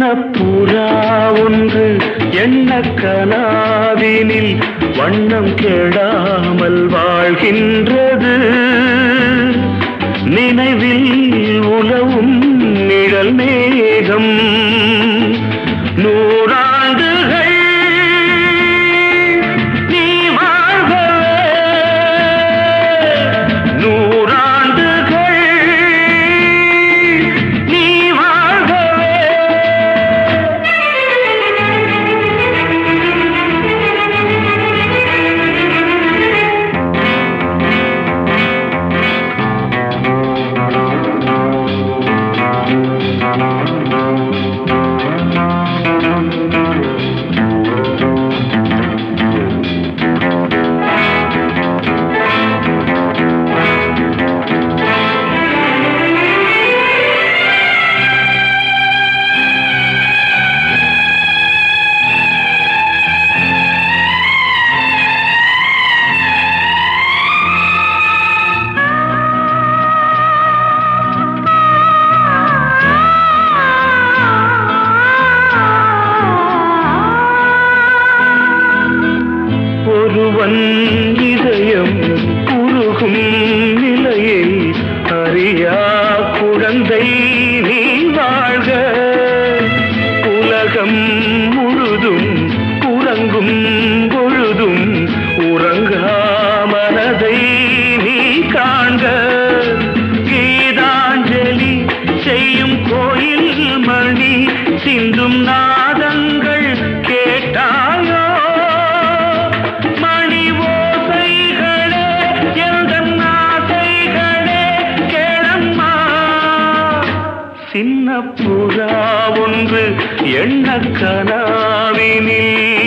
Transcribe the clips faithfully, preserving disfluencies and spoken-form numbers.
புறா ஒன்று எண்ண கனாவினில் வண்ணம் கெடாமல் வாழ்கின்றது. நினைவில் உலவும் நிழல் மேகம் நூறாண்டுகள் நீ வாழ்கவே, நூறாண்டுகள் நீ வாழ்கவே. ஒருவன் இதயம் உருகும் நிலையை அறியா குழந்தை நீ வாழ்க. உலகம் முழுதும் உறங்கும் பொழுதும் உறங்கா மனதை நீ காண்க. கீதாஞ்சலி செய்யும் கோயில் மணி சிந்தும் நாதங்கள் கேட்டாயோ? சின்ன புறா ஒன்று எண்ண கனாவினில்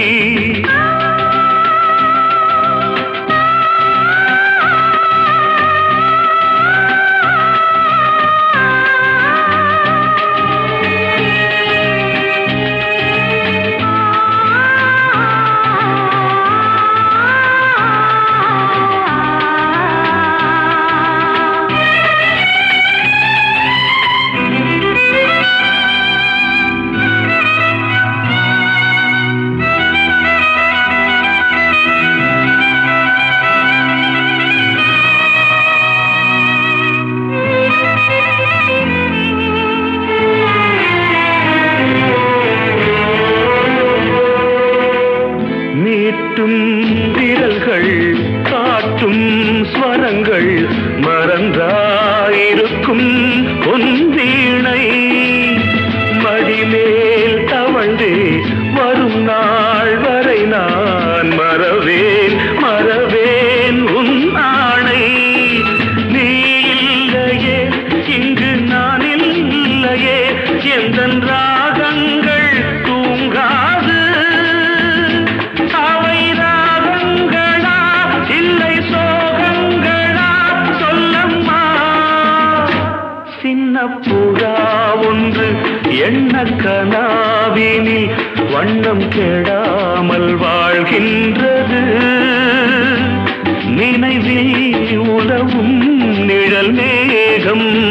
மீட்டும் விரல்கள் காட்டும் ஸ்வரங்கள் மறந்தாயிருக்கும் பொன் வீணை மடிமேல் தவழ்ந்தே வரும் நாள் வரை நான் மறவேன் மறவேன் உன் ஆணை. நீ இல்லையே இங்கு நான் இல்லையே எந்தன் ராகங்கள் தூங்காது. சின்ன புறா ஒன்று எண்ண கனாவினில் வண்ணம் கெடாமல் வாழ்கின்றது. நினைவில் உலவும் நிழல் மேகம்